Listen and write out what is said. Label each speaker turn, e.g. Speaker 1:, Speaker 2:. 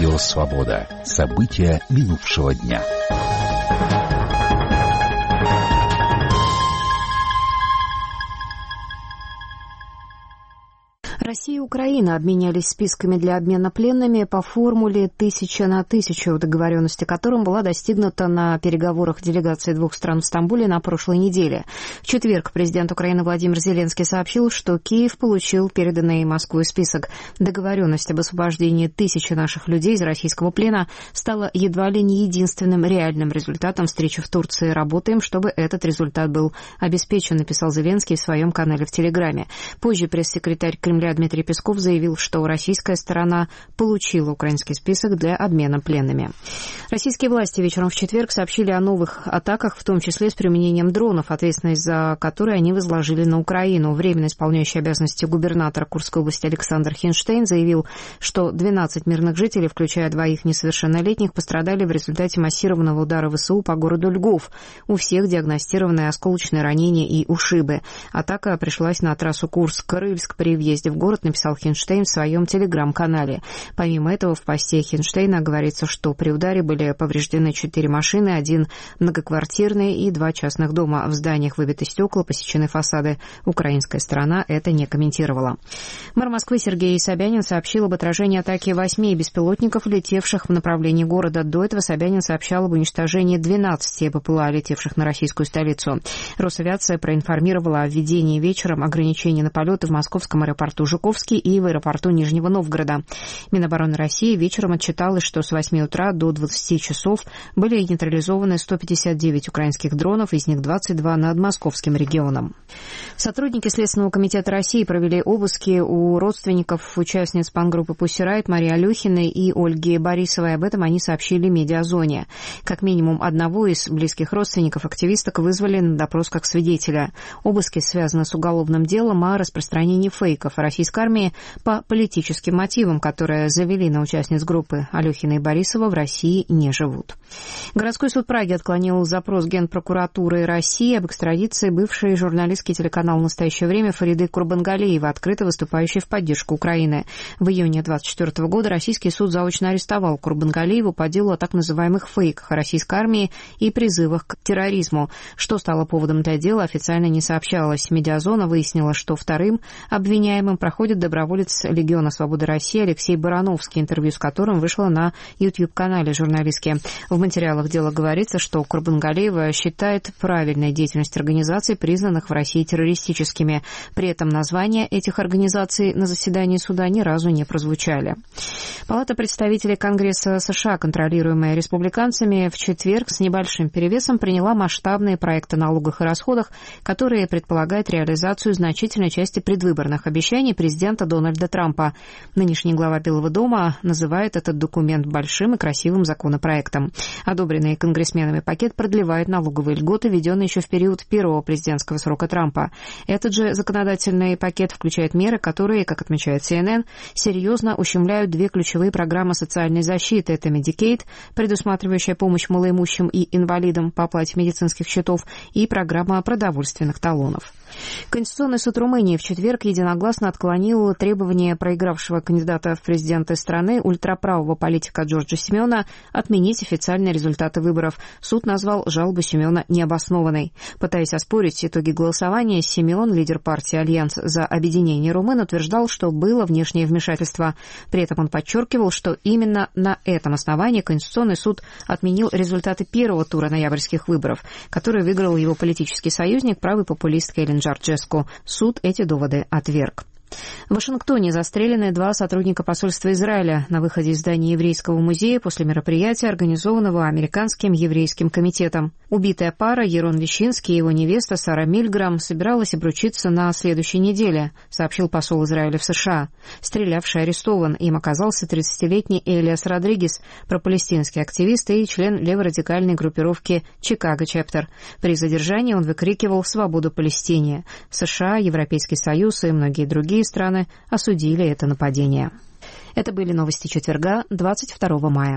Speaker 1: Радио «Свобода». События минувшего дня.
Speaker 2: Россия и Украина обменялись списками для обмена пленными по формуле 1000 на 1000, договоренность о котором была достигнута на переговорах делегаций двух стран в Стамбуле на прошлой неделе. В четверг президент Украины Владимир Зеленский сообщил, что Киев получил переданный Москвой список. Договоренность об освобождении 1000 наших людей из российского плена стала едва ли не единственным реальным результатом встречи в Турции. Работаем, чтобы этот результат был обеспечен, написал Зеленский в своем канале в Телеграме. Позже пресс-секретарь Кремля Дмитрий Песков заявил, что российская сторона получила украинский список для обмена пленными. Российские власти вечером в четверг сообщили о новых атаках, в том числе с применением дронов, ответственность за которые они возложили на Украину. Временно исполняющий обязанности губернатора Курской области Александр Хинштейн заявил, что 12 мирных жителей, включая 2 несовершеннолетних, пострадали в результате массированного удара ВСУ по городу Льгов. У всех диагностированы осколочные ранения и ушибы. Атака пришлась на трассу Курск-Рыльск при въезде в город, написал Хинштейн в своем телеграм-канале. Помимо этого, в посте Хинштейна говорится, что при ударе были повреждены 4 машины, 1 многоквартирный и 2 частных дома. В зданиях выбиты стекла, посечены фасады. Украинская сторона это не комментировала. Мэр Москвы Сергей Собянин сообщил об отражении атаки 8 беспилотников, летевших в направлении города. До этого Собянин сообщал об уничтожении 12 БПЛА, летевших на российскую столицу. Росавиация проинформировала о введении вечером ограничений на полеты в московском аэропорту Жуковский и в аэропорту Нижнего Новгорода. Минобороны России вечером отчиталось, что с 8 утра до 20 часов были нейтрализованы 159 украинских дронов, из них 22 над московским регионом. Сотрудники Следственного комитета России провели обыски у родственников участниц панк-группы Pussy Riot Марии Алехиной и Ольги Борисовой. Об этом они сообщили Медиазоне. Как минимум одного из близких родственников активисток вызвали на допрос как свидетеля. Обыски связаны с уголовным делом о распространении фейков о российской армии по политическим мотивам, которые завели на участниц группы. Алехина и Борисова в России не живут. Городской суд Праги отклонил запрос Генпрокуратуры России об экстрадиции бывшей журналистский телеканал «Настоящее время» Фариды Курбангалиевой, открыто выступающей в поддержку Украины. В июне 2024 года российский суд заочно арестовал Курбангалиеву по делу о так называемых фейках о российской армии и призывах к терроризму. Что стало поводом для дела, официально не сообщалось. Медиазона выяснила, что вторым обвиняемым проходит доброволец Легиона Свободы России Алексей Барановский, интервью с которым вышло на YouTube-канале журналистки. В материалах дела говорится, что Курбангалиева считает правильной деятельность организаций, признанных в России террористическими. При этом названия этих организаций на заседании суда ни разу не прозвучали. Палата представителей Конгресса США, контролируемая республиканцами, в четверг с небольшим перевесом приняла масштабные проекты о налогах и расходах, которые предполагают реализацию значительной части предвыборных обещаний президента Дональда Трампа. Нынешний глава Белого дома называет этот документ большим и красивым законопроектом. Одобренный конгрессменами пакет продлевает налоговые льготы, введенные еще в период первого президентского срока Трампа. Этот же законодательный пакет включает меры, которые, как отмечает CNN, серьезно ущемляют 2 ключевые программы социальной защиты. Это Medicaid, предусматривающая помощь малоимущим и инвалидам по оплате медицинских счетов, и программа продовольственных талонов. Конституционный суд Румынии в четверг единогласно отклонил требование проигравшего кандидата в президенты страны ультраправого политика Джорджа Симеона отменить официальные результаты выборов. Суд назвал жалобу Симеона необоснованной. Пытаясь оспорить итоги голосования, Симеон, лидер партии «Альянс за объединение румын», утверждал, что было внешнее вмешательство. При этом он подчеркивал, что именно на этом основании Конституционный суд отменил результаты первого тура ноябрьских выборов, которые выиграл его политический союзник, правый популист Кэлин Джорджеску. Суд эти доводы отверг. В Вашингтоне застрелены 2 сотрудника посольства Израиля на выходе из здания еврейского музея после мероприятия, организованного Американским еврейским комитетом. Убитая пара Ерон Вещинский и его невеста Сара Мильграм собиралась обручиться на следующей неделе, сообщил посол Израиля в США. Стрелявший арестован. Им оказался 30-летний Элиас Родригес, пропалестинский активист и член леворадикальной группировки «Чикаго Чептер». При задержании он выкрикивал «Свободу Палестине». США, Европейский Союз и многие другие страны осудили это нападение. Это были новости четверга, 22 мая.